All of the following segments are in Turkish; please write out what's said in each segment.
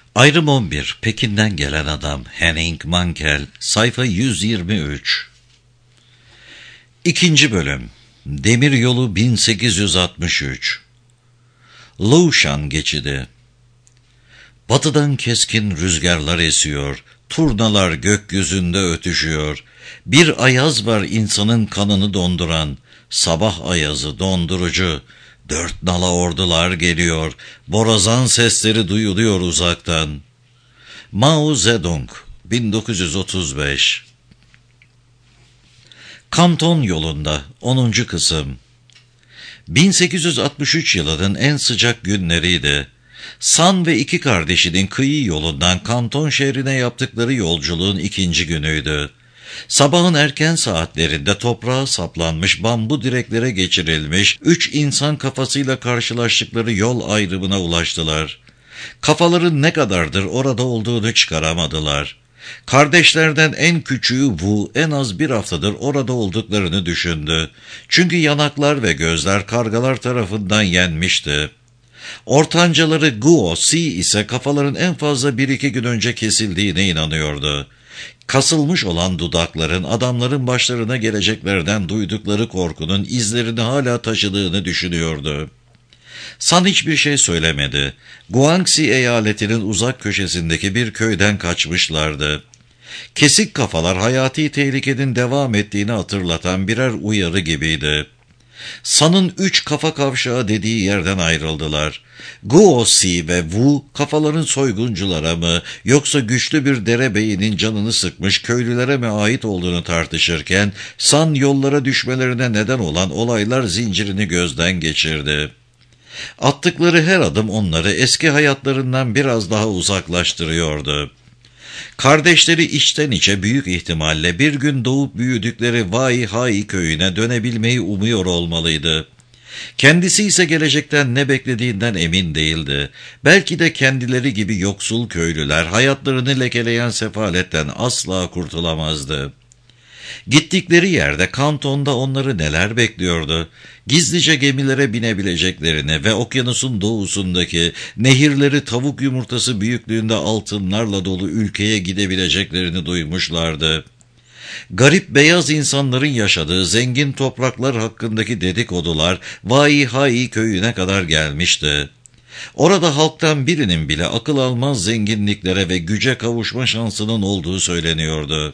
Ayrım 11. Pekin'den gelen adam Henning Mankell. Sayfa 123. İkinci bölüm. Demiryolu 1863. Lushan geçidi. Batıdan keskin rüzgarlar esiyor. Turnalar gökyüzünde ötüşüyor. Bir ayaz var insanın kanını donduran. Sabah ayazı dondurucu. Dört nala ordular geliyor. Borazan sesleri duyuluyor uzaktan. Mao Zedong 1935. Kanton yolunda 10. kısım. 1863 yılının en sıcak günleriydi. San ve iki kardeşinin kıyı yolundan Kanton şehrine yaptıkları yolculuğun ikinci günüydü. Sabahın erken saatlerinde toprağa saplanmış bambu direklere geçirilmiş 3 insan kafasıyla karşılaştıkları yol ayrımına ulaştılar. Kafaların ne kadardır orada olduğunu çıkaramadılar. Kardeşlerden en küçüğü Wu en az bir haftadır orada olduklarını düşündü. Çünkü yanaklar ve gözler kargalar tarafından yenmişti. Ortancaları Guo Si ise kafaların en fazla 1-2 gün önce kesildiğine inanıyordu. Kasılmış olan dudakların adamların başlarına geleceklerden duydukları korkunun izlerini hala taşıdığını düşünüyordu. San hiçbir şey söylemedi. Guangxi eyaletinin uzak köşesindeki bir köyden kaçmışlardı. Kesik kafalar hayati tehlikenin devam ettiğini hatırlatan birer uyarı gibiydi. San'ın 3 kafa kavşağı dediği yerden ayrıldılar. Guo Si ve Wu kafaların soygunculara mı yoksa güçlü bir derebeyinin canını sıkmış köylülere mi ait olduğunu tartışırken San yollara düşmelerine neden olan olaylar zincirini gözden geçirdi. Attıkları her adım onları eski hayatlarından biraz daha uzaklaştırıyordu. Kardeşleri içten içe büyük ihtimalle bir gün doğup büyüdükleri Vai Hai köyüne dönebilmeyi umuyor olmalıydı. Kendisi ise gelecekten ne beklediğinden emin değildi. Belki de kendileri gibi yoksul köylüler hayatlarını lekeleyen sefaletten asla kurtulamazdı. Gittikleri yerde Kanton'da onları neler bekliyordu? Gizlice gemilere binebileceklerini ve okyanusun doğusundaki nehirleri tavuk yumurtası büyüklüğünde altınlarla dolu ülkeye gidebileceklerini duymuşlardı. Garip beyaz insanların yaşadığı zengin topraklar hakkındaki dedikodular Vai Hai köyüne kadar gelmişti. Orada halktan birinin bile akıl almaz zenginliklere ve güce kavuşma şansının olduğu söyleniyordu.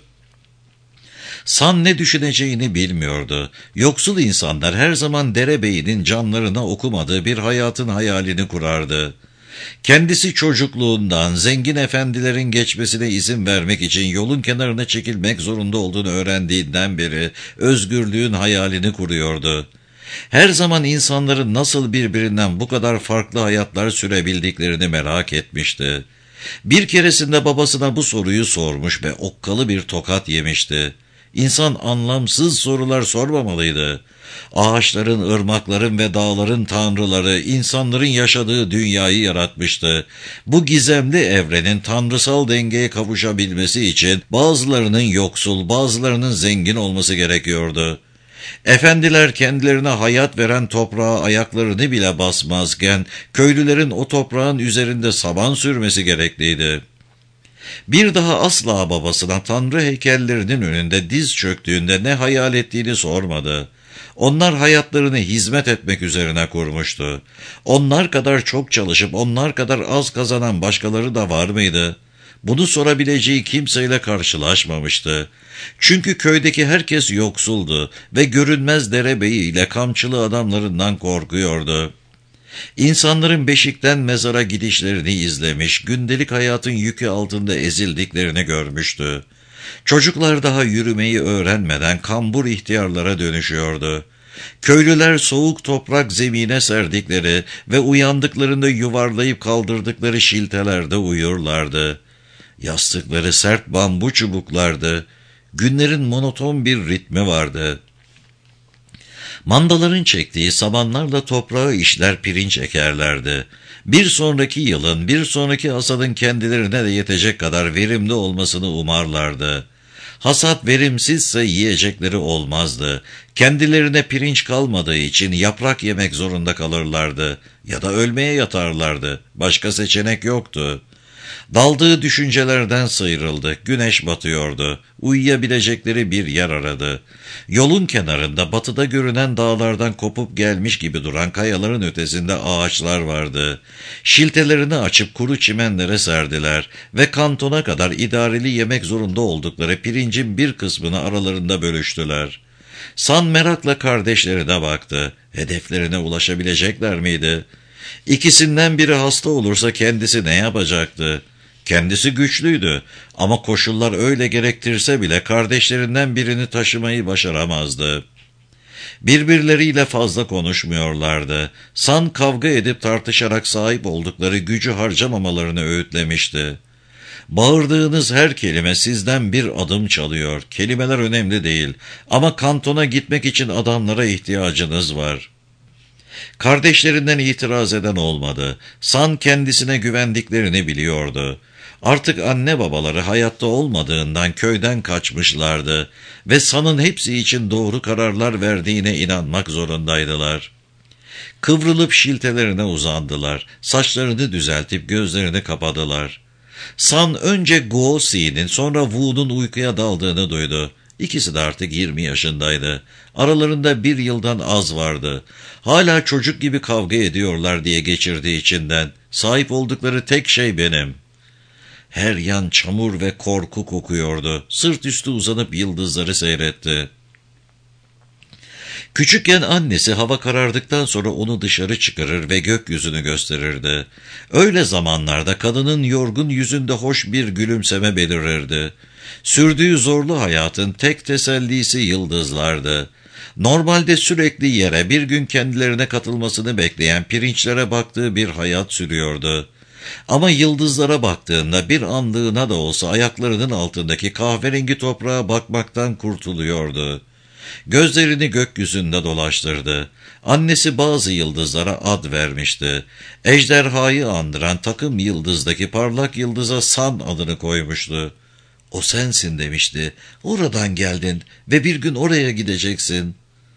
San ne düşüneceğini bilmiyordu. Yoksul insanlar her zaman derebeyinin canlarına okumadığı bir hayatın hayalini kurardı. Kendisi çocukluğundan zengin efendilerin geçmesine izin vermek için yolun kenarına çekilmek zorunda olduğunu öğrendiğinden beri özgürlüğün hayalini kuruyordu. Her zaman insanların nasıl birbirinden bu kadar farklı hayatlar sürebildiklerini merak etmişti. Bir keresinde babasına bu soruyu sormuş ve okkalı bir tokat yemişti. İnsan anlamsız sorular sormamalıydı. Ağaçların, ırmakların ve dağların tanrıları insanların yaşadığı dünyayı yaratmıştı. Bu gizemli evrenin tanrısal dengeye kavuşabilmesi için bazılarının yoksul, bazılarının zengin olması gerekiyordu. Efendiler kendilerine hayat veren toprağa ayaklarını bile basmazken köylülerin o toprağın üzerinde saban sürmesi gerekliydi. Bir daha asla babasına tanrı heykellerinin önünde diz çöktüğünde ne hayal ettiğini sormadı. Onlar hayatlarını hizmet etmek üzerine kurmuştu. Onlar kadar çok çalışıp onlar kadar az kazanan başkaları da var mıydı? Bunu sorabileceği kimseyle karşılaşmamıştı. Çünkü köydeki herkes yoksuldu ve görünmez derebeyiyle kamçılı adamlarından korkuyordu. İnsanların beşikten mezara gidişlerini izlemiş, gündelik hayatın yükü altında ezildiklerini görmüştü. Çocuklar daha yürümeyi öğrenmeden kambur ihtiyarlara dönüşüyordu. Köylüler soğuk toprak zemine serdikleri ve uyandıklarında yuvarlayıp kaldırdıkları şiltelerde uyurlardı. Yastıkları sert bambu çubuklardı. Günlerin monoton bir ritmi vardı. Mandaların çektiği sabanlarla toprağı işler pirinç ekerlerdi. Bir sonraki yılın, bir sonraki hasadın kendilerine de yetecek kadar verimli olmasını umarlardı. Hasat verimsizse yiyecekleri olmazdı. Kendilerine pirinç kalmadığı için yaprak yemek zorunda kalırlardı ya da ölmeye yatarlardı. Başka seçenek yoktu. Daldığı düşüncelerden sıyrıldı. Güneş batıyordu. Uyuyabilecekleri bir yer aradı. Yolun kenarında batıda görünen dağlardan kopup gelmiş gibi duran kayaların ötesinde ağaçlar vardı. Şiltelerini açıp kuru çimenlere serdiler ve kantona kadar idareli yemek zorunda oldukları pirincin bir kısmını aralarında bölüştüler. San merakla kardeşlerine baktı. Hedeflerine ulaşabilecekler miydi? İkisinden biri hasta olursa kendisi ne yapacaktı? Kendisi güçlüydü ama koşullar öyle gerektirse bile kardeşlerinden birini taşımayı başaramazdı. Birbirleriyle fazla konuşmuyorlardı. San kavga edip tartışarak sahip oldukları gücü harcamamalarını öğütlemişti. Bağırdığınız her kelime sizden bir adım çalıyor. Kelimeler önemli değil ama kantona gitmek için adamlara ihtiyacınız var. Kardeşlerinden itiraz eden olmadı. San kendisine güvendiklerini biliyordu. Artık anne babaları hayatta olmadığından köyden kaçmışlardı ve San'ın hepsi için doğru kararlar verdiğine inanmak zorundaydılar. Kıvrılıp şiltelerine uzandılar. Saçlarını düzeltip gözlerini kapadılar. San önce Guo-Si'nin sonra Wu'nun uykuya daldığını duydu. İkisi de artık 20 yaşındaydı. Aralarında 1 yıldan az vardı. Hala çocuk gibi kavga ediyorlar diye geçirdi içinden. Sahip oldukları tek şey benim. Her yan çamur ve korku kokuyordu. Sırt üstü uzanıp yıldızları seyretti. Küçükken annesi hava karardıktan sonra onu dışarı çıkarır ve gökyüzünü gösterirdi. Öyle zamanlarda kadının yorgun yüzünde hoş bir gülümseme belirirdi. Sürdüğü zorlu hayatın tek tesellisi yıldızlardı. Normalde sürekli yere bir gün kendilerine katılmasını bekleyen pirinçlere baktığı bir hayat sürüyordu. Ama yıldızlara baktığında bir anlığına da olsa ayaklarının altındaki kahverengi toprağa bakmaktan kurtuluyordu. Gözlerini gökyüzünde dolaştırdı. Annesi bazı yıldızlara ad vermişti. Ejderhayı andıran takım yıldızdaki parlak yıldıza San adını koymuştu. O sensin demişti. Oradan geldin ve bir gün oraya gideceksin.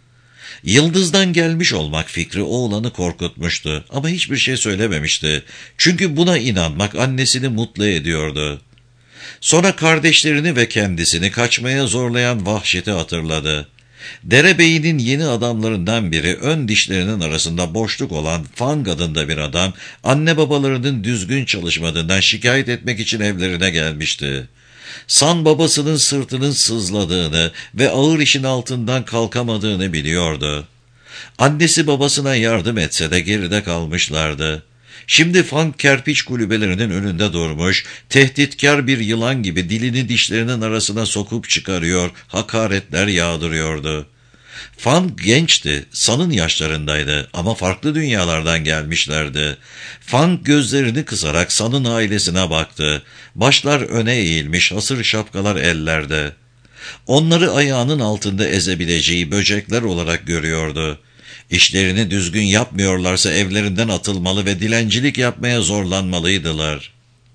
Yıldızdan gelmiş olmak fikri oğlanı korkutmuştu ama hiçbir şey söylememişti. Çünkü buna inanmak annesini mutlu ediyordu. Sonra kardeşlerini ve kendisini kaçmaya zorlayan vahşeti hatırladı. Derebeyinin yeni adamlarından biri ön dişlerinin arasında boşluk olan Fang adında bir adam anne babalarının düzgün çalışmadığından şikayet etmek için evlerine gelmişti. San babasının sırtının sızladığını ve ağır işin altından kalkamadığını biliyordu. Annesi babasına yardım etse de geride kalmışlardı. Şimdi Fang kerpiç kulübelerinin önünde durmuş, tehditkar bir yılan gibi dilini dişlerinin arasına sokup çıkarıyor, hakaretler yağdırıyordu. Fang gençti, San'ın yaşlarındaydı ama farklı dünyalardan gelmişlerdi. Fang gözlerini kısarak San'ın ailesine baktı. Başlar öne eğilmiş, hasır şapkalar ellerde. Onları ayağının altında ezebileceği böcekler olarak görüyordu. İşlerini düzgün yapmıyorlarsa evlerinden atılmalı ve dilencilik yapmaya zorlanmalıydılar.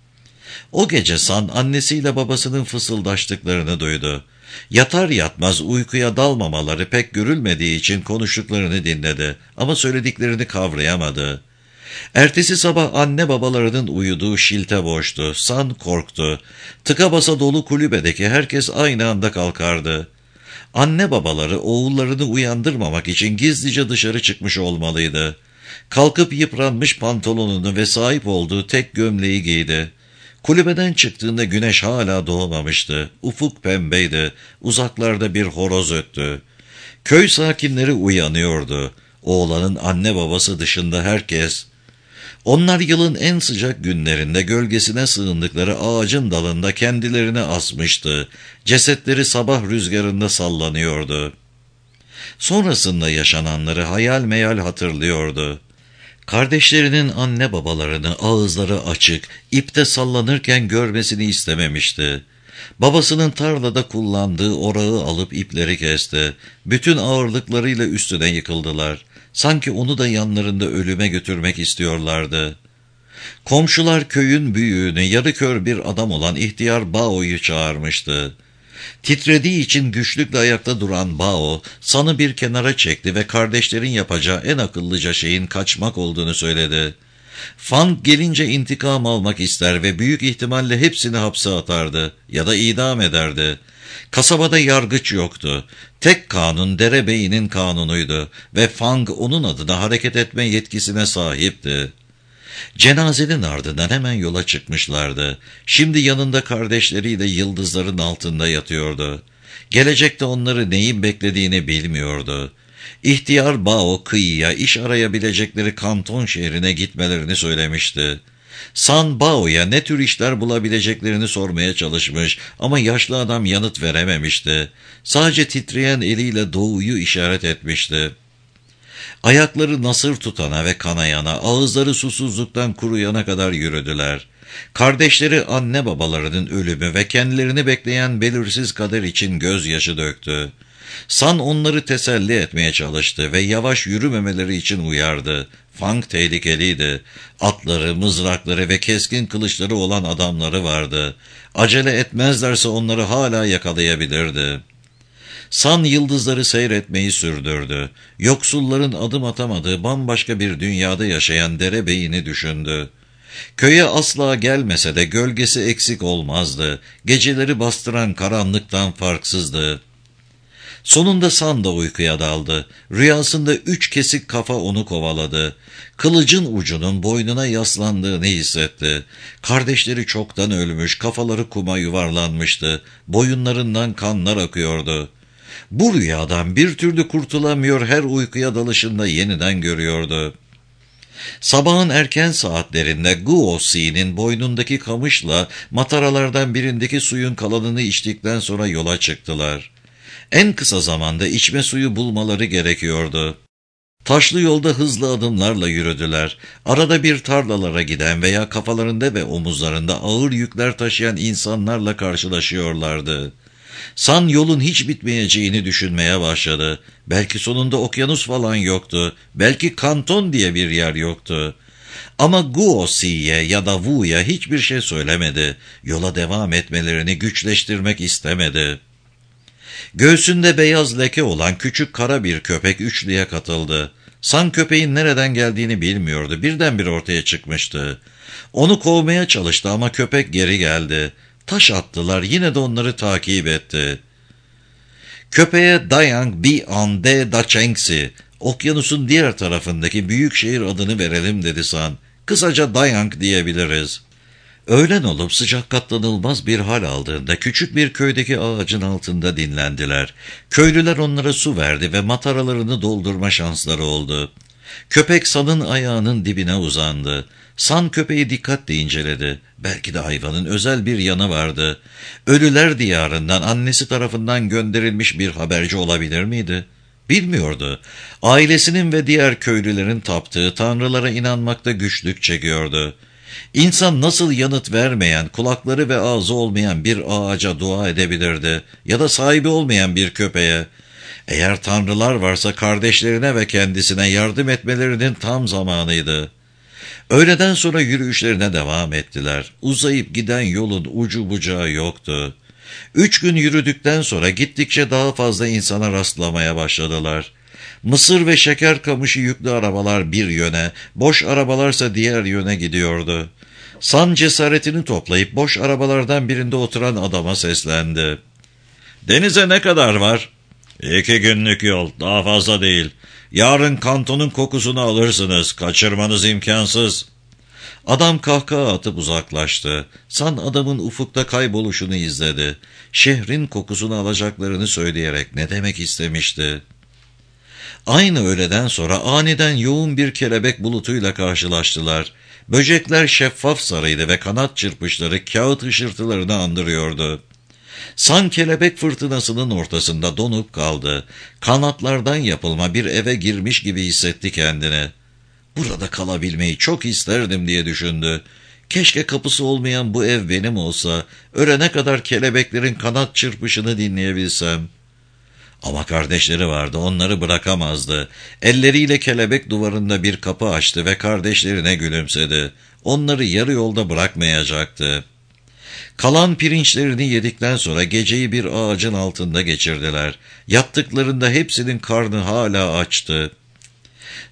O gece San annesiyle babasının fısıldaştıklarını duydu. Yatar yatmaz uykuya dalmamaları pek görülmediği için konuştuklarını dinledi ama söylediklerini kavrayamadı. Ertesi sabah anne babalarının uyuduğu şilte boştu. San korktu. Tıka basa dolu kulübedeki herkes aynı anda kalkardı. Anne babaları oğullarını uyandırmamak için gizlice dışarı çıkmış olmalıydı. Kalkıp yıpranmış pantolonunu ve sahip olduğu tek gömleği giydi. Kulübeden çıktığında güneş hala doğmamıştı. Ufuk pembeydi. Uzaklarda bir horoz öttü. Köy sakinleri uyanıyordu. Oğlanın anne babası dışında herkes. Onlar yılın en sıcak günlerinde gölgesine sığındıkları ağacın dalında kendilerini asmıştı. Cesetleri sabah rüzgarında sallanıyordu. Sonrasında yaşananları hayal meyal hatırlıyordu. Kardeşlerinin anne babalarını ağızları açık, ipte sallanırken görmesini istememişti. Babasının tarlada kullandığı orağı alıp ipleri kesti. Bütün ağırlıklarıyla üstüne yıkıldılar. Sanki onu da yanlarında ölüme götürmek istiyorlardı. Komşular köyün büyüğünü, yarı kör bir adam olan ihtiyar Bao'yu çağırmıştı. Titrediği için güçlükle ayakta duran Bao, San'ı bir kenara çekti ve kardeşlerin yapacağı en akıllıca şeyin kaçmak olduğunu söyledi. Fang gelince intikam almak ister ve büyük ihtimalle hepsini hapse atardı ya da idam ederdi. Kasabada yargıç yoktu. Tek kanun derebeyinin kanunuydu ve Fang onun adına hareket etme yetkisine sahipti. Cenazenin ardından hemen yola çıkmışlardı. Şimdi yanında kardeşleriyle yıldızların altında yatıyordu. Gelecekte onları neyin beklediğini bilmiyordu. İhtiyar Bao kıyıya iş arayabilecekleri Kanton şehrine gitmelerini söylemişti. San Bao'ya ne tür işler bulabileceklerini sormaya çalışmış ama yaşlı adam yanıt verememişti. Sadece titreyen eliyle doğuyu işaret etmişti. Ayakları nasır tutana ve kanayana, ağızları susuzluktan kuruyana kadar yürüdüler. Kardeşleri anne babalarının ölümü ve kendilerini bekleyen belirsiz kader için gözyaşı döktü. San onları teselli etmeye çalıştı ve yavaş yürümemeleri için uyardı. Fang tehlikeliydi. Atları, mızrakları ve keskin kılıçları olan adamları vardı. Acele etmezlerse onları hala yakalayabilirdi. San yıldızları seyretmeyi sürdürdü. Yoksulların adım atamadığı bambaşka bir dünyada yaşayan derebeyini düşündü. Köye asla gelmese de gölgesi eksik olmazdı. Geceleri bastıran karanlıktan farksızdı. Sonunda San da uykuya daldı. Rüyasında 3 kesik kafa onu kovaladı. Kılıcın ucunun boynuna yaslandığını hissetti. Kardeşleri çoktan ölmüş, kafaları kuma yuvarlanmıştı. Boyunlarından kanlar akıyordu. Bu rüyadan bir türlü kurtulamıyor, her uykuya dalışında yeniden görüyordu. Sabahın erken saatlerinde Guosi'nin boynundaki kamışla mataralardan birindeki suyun kalanını içtikten sonra yola çıktılar. En kısa zamanda içme suyu bulmaları gerekiyordu. Taşlı yolda hızlı adımlarla yürüdüler. Arada bir tarlalara giden veya kafalarında ve omuzlarında ağır yükler taşıyan insanlarla karşılaşıyorlardı. San yolun hiç bitmeyeceğini düşünmeye başladı. Belki sonunda okyanus falan yoktu. Belki Kanton diye bir yer yoktu. Ama Guosi'ye ya da Wu'ya hiçbir şey söylemedi. Yola devam etmelerini güçleştirmek istemedi. Göğsünde beyaz leke olan küçük kara bir köpek üçlüye katıldı. San köpeğin nereden geldiğini bilmiyordu. Birdenbire ortaya çıkmıştı. Onu kovmaya çalıştı ama köpek geri geldi. Taş attılar, yine de onları takip etti. Köpeğe Dayang Bi Ande Dachengsi, okyanusun diğer tarafındaki büyük şehir adını verelim dedi San. Kısaca Dayang diyebiliriz. Öğlen olup sıcak katlanılmaz bir hal aldığında küçük bir köydeki ağacın altında dinlendiler. Köylüler onlara su verdi ve mataralarını doldurma şansları oldu. Köpek San'ın ayağının dibine uzandı. San köpeği dikkatle inceledi. Belki de hayvanın özel bir yanı vardı. Ölüler diyarından annesi tarafından gönderilmiş bir haberci olabilir miydi? Bilmiyordu. Ailesinin ve diğer köylülerin taptığı tanrılara inanmakta güçlük çekiyordu. İnsan nasıl yanıt vermeyen, kulakları ve ağzı olmayan bir ağaca dua edebilirdi ya da sahibi olmayan bir köpeğe? Eğer tanrılar varsa kardeşlerine ve kendisine yardım etmelerinin tam zamanıydı. Öğleden sonra yürüyüşlerine devam ettiler. Uzayıp giden yolun ucu bucağı yoktu. 3 gün yürüdükten sonra gittikçe daha fazla insana rastlamaya başladılar. Mısır ve şeker kamışı yüklü arabalar bir yöne, boş arabalarsa diğer yöne gidiyordu. San cesaretini toplayıp boş arabalardan birinde oturan adama seslendi. "Denize ne kadar var?" "2 günlük yol, daha fazla değil. Yarın Kanton'un kokusunu alırsınız, kaçırmanız imkansız." Adam kahkaha atıp uzaklaştı. San adamın ufukta kayboluşunu izledi. Şehrin kokusunu alacaklarını söyleyerek ne demek istemişti? Aynı öğleden sonra aniden yoğun bir kelebek bulutuyla karşılaştılar. Böcekler şeffaf sarıydı ve kanat çırpışları kağıt hışırtılarını andırıyordu. San kelebek fırtınasının ortasında donup kaldı. Kanatlardan yapılma bir eve girmiş gibi hissetti kendini. Burada kalabilmeyi çok isterdim diye düşündü. Keşke kapısı olmayan bu ev benim olsa, ölene kadar kelebeklerin kanat çırpışını dinleyebilsem. Ama kardeşleri vardı, onları bırakamazdı. Elleriyle kelebek duvarında bir kapı açtı ve kardeşlerine gülümsedi. Onları yarı yolda bırakmayacaktı. Kalan pirinçlerini yedikten sonra geceyi bir ağacın altında geçirdiler. Yattıklarında hepsinin karnı hala açtı.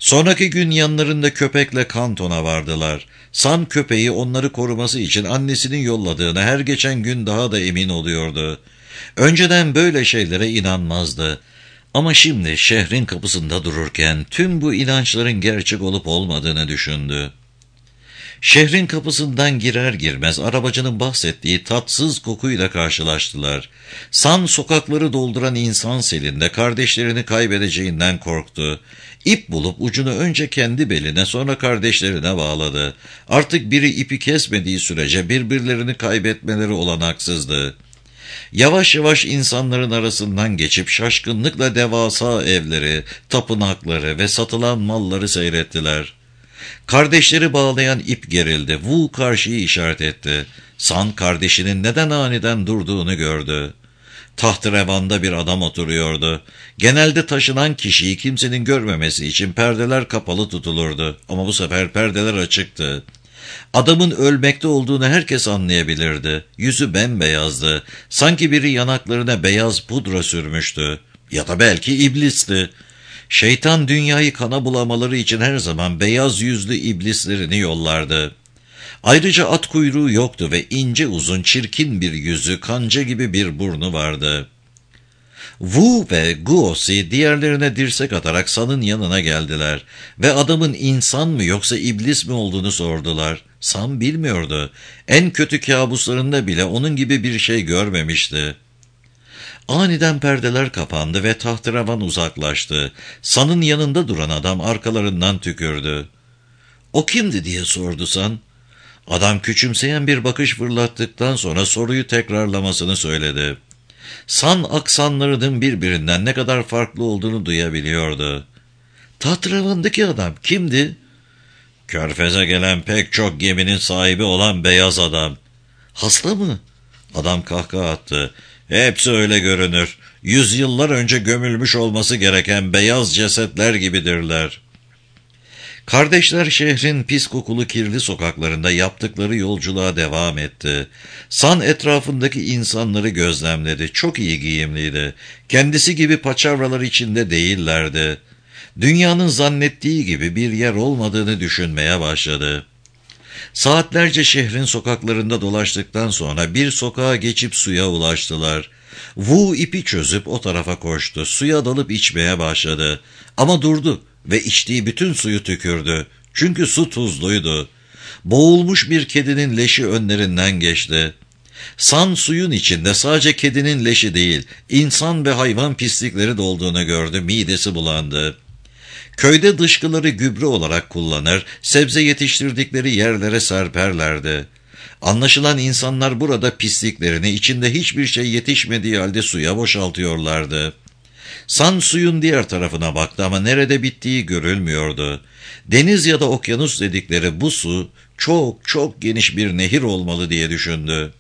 Sonraki gün yanlarında köpekle Kanton'a vardılar. San köpeği onları koruması için annesinin yolladığına her geçen gün daha da emin oluyordu. Önceden böyle şeylere inanmazdı. Ama şimdi şehrin kapısında dururken tüm bu inançların gerçek olup olmadığını düşündü. Şehrin kapısından girer girmez arabacının bahsettiği tatsız kokuyla karşılaştılar. San sokakları dolduran insan selinde kardeşlerini kaybedeceğinden korktu. İp bulup ucunu önce kendi beline sonra kardeşlerine bağladı. Artık biri ipi kesmediği sürece birbirlerini kaybetmeleri olanaksızdı. Yavaş yavaş insanların arasından geçip şaşkınlıkla devasa evleri, tapınakları ve satılan malları seyrettiler. Kardeşleri bağlayan ip gerildi. Wu karşıyı işaret etti. San kardeşinin neden aniden durduğunu gördü. Tahtrevanda bir adam oturuyordu. Genelde taşınan kişiyi kimsenin görmemesi için perdeler kapalı tutulurdu. Ama bu sefer perdeler açıktı. Adamın ölmekte olduğunu herkes anlayabilirdi. Yüzü bembeyazdı. Sanki biri yanaklarına beyaz pudra sürmüştü. Ya da belki iblisti. Şeytan dünyayı kana bulamaları için her zaman beyaz yüzlü iblislerini yollardı. Ayrıca at kuyruğu yoktu ve ince uzun çirkin bir yüzü, kanca gibi bir burnu vardı. Wu ve Guosi diğerlerine dirsek atarak San'ın yanına geldiler ve adamın insan mı yoksa iblis mi olduğunu sordular. San bilmiyordu. En kötü kabuslarında bile onun gibi bir şey görmemişti. Aniden perdeler kapandı ve tahterevan uzaklaştı. San'ın yanında duran adam arkalarından tükürdü. "O kimdi?" diye sordu San. Adam küçümseyen bir bakış fırlattıktan sonra soruyu tekrarlamasını söyledi. San aksanlarının birbirinden ne kadar farklı olduğunu duyabiliyordu. "Tahterevandaki adam kimdi?" "Körfez'e gelen pek çok geminin sahibi olan beyaz adam." "Hasta mı?" Adam kahkaha attı. "Hepsi öyle görünür. Yüzyıllar önce gömülmüş olması gereken beyaz cesetler gibidirler." Kardeşler şehrin pis kokulu kirli sokaklarında yaptıkları yolculuğa devam etti. San etrafındaki insanları gözlemledi. Çok iyi giyimliydi. Kendisi gibi paçavralar içinde değillerdi. Dünyanın zannettiği gibi bir yer olmadığını düşünmeye başladı. Saatlerce şehrin sokaklarında dolaştıktan sonra bir sokağa geçip suya ulaştılar. Wu ipi çözüp o tarafa koştu. Suya dalıp içmeye başladı. Ama durdu ve içtiği bütün suyu tükürdü. Çünkü su tuzluydu. Boğulmuş bir kedinin leşi önlerinden geçti. San suyun içinde sadece kedinin leşi değil, insan ve hayvan pislikleri de olduğunu gördü. Midesi bulandı. Köyde dışkıları gübre olarak kullanır, sebze yetiştirdikleri yerlere serperlerdi. Anlaşılan insanlar burada pisliklerini içinde hiçbir şey yetişmediği halde suya boşaltıyorlardı. San suyun diğer tarafına baktı ama nerede bittiği görülmüyordu. Deniz ya da okyanus dedikleri bu su çok çok geniş bir nehir olmalı diye düşündü.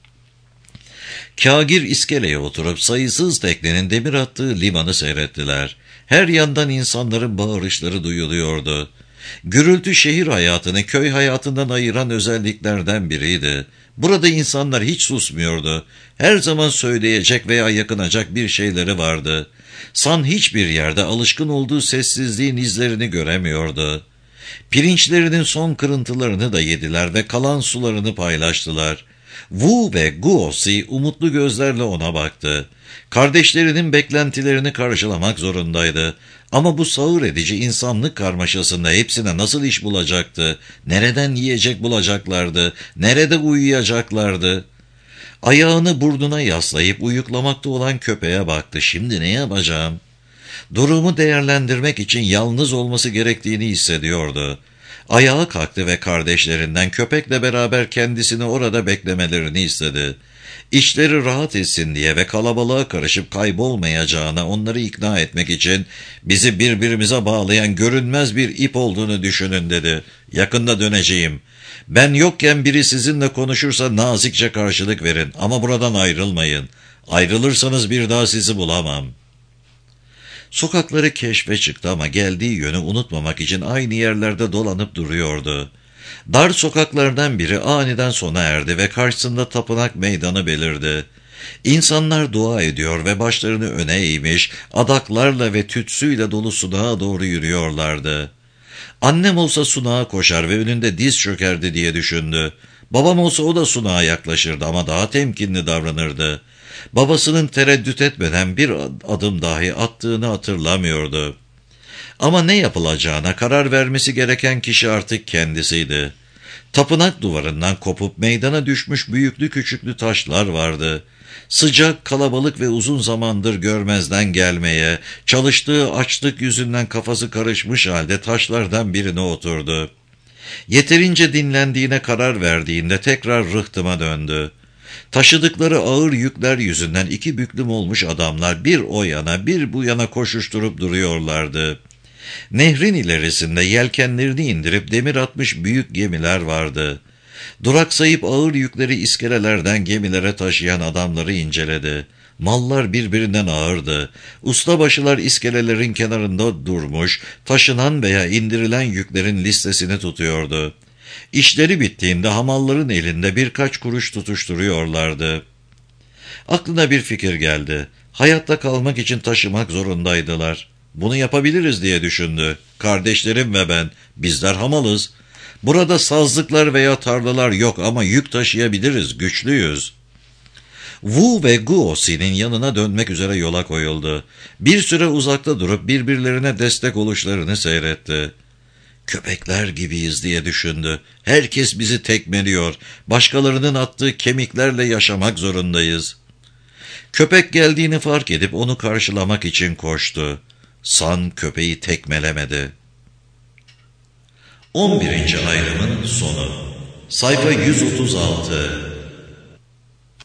Kâgir iskeleye oturup sayısız teknenin demir attığı limanı seyrettiler. Her yandan insanların bağırışları duyuluyordu. Gürültü şehir hayatını köy hayatından ayıran özelliklerden biriydi. Burada insanlar hiç susmuyordu. Her zaman söyleyecek veya yakınacak bir şeyleri vardı. San hiçbir yerde alışkın olduğu sessizliğin izlerini göremiyordu. Pirinçlerinin son kırıntılarını da yediler ve kalan sularını paylaştılar. Wu ve Guosi umutlu gözlerle ona baktı. Kardeşlerinin beklentilerini karşılamak zorundaydı. Ama bu sağır edici insanlık karmaşasında hepsine nasıl iş bulacaktı? Nereden yiyecek bulacaklardı? Nerede uyuyacaklardı? Ayağını burnuna yaslayıp uyuklamakta olan köpeğe baktı. Şimdi ne yapacağım? Durumu değerlendirmek için yalnız olması gerektiğini hissediyordu. Ayağa kalktı ve kardeşlerinden köpekle beraber kendisini orada beklemelerini istedi. İçleri rahat etsin diye ve kalabalığa karışıp kaybolmayacağına onları ikna etmek için bizi birbirimize bağlayan görünmez bir ip olduğunu düşünün dedi. Yakında döneceğim. Ben yokken biri sizinle konuşursa nazikçe karşılık verin ama buradan ayrılmayın. Ayrılırsanız bir daha sizi bulamam. Sokakları keşfe çıktı ama geldiği yönü unutmamak için aynı yerlerde dolanıp duruyordu. Dar sokaklardan biri aniden sona erdi ve karşısında tapınak meydanı belirdi. İnsanlar dua ediyor ve başlarını öne eğmiş, adaklarla ve tütsüyle dolu sunağa doğru yürüyorlardı. Annem olsa sunağa koşar ve önünde diz çökerdi diye düşündü. Babam olsa o da sunağa yaklaşırdı ama daha temkinli davranırdı. Babasının tereddüt etmeden bir adım dahi attığını hatırlamıyordu. Ama ne yapılacağına karar vermesi gereken kişi artık kendisiydi. Tapınak duvarından kopup meydana düşmüş büyüklü küçüklü taşlar vardı. Sıcak, kalabalık ve uzun zamandır görmezden gelmeye, çalıştığı açlık yüzünden kafası karışmış halde taşlardan birine oturdu. Yeterince dinlendiğine karar verdiğinde tekrar rıhtıma döndü. Taşıdıkları ağır yükler yüzünden iki büklüm olmuş adamlar bir o yana bir bu yana koşuşturup duruyorlardı. Nehrin ilerisinde yelkenlerini indirip demir atmış büyük gemiler vardı. Duraksayıp ağır yükleri iskelelerden gemilere taşıyan adamları inceledi. Mallar birbirinden ağırdı. Ustabaşılar iskelelerin kenarında durmuş, taşınan veya indirilen yüklerin listesini tutuyordu. İşleri bittiğinde hamalların elinde birkaç kuruş tutuşturuyorlardı. Aklına bir fikir geldi. Hayatta kalmak için taşımak zorundaydılar. Bunu yapabiliriz diye düşündü. Kardeşlerim ve ben, bizler hamalız. Burada sazlıklar veya tarlalar yok ama yük taşıyabiliriz, güçlüyüz. Wu ve Guosi'nin yanına dönmek üzere yola koyuldu. Bir süre uzakta durup birbirlerine destek oluşlarını seyretti. Köpekler gibiyiz diye düşündü. Herkes bizi tekmeliyor. Başkalarının attığı kemiklerle yaşamak zorundayız. Köpek geldiğini fark edip onu karşılamak için koştu. San köpeği tekmelemedi. 11. ayrımın sonu. Sayfa 136.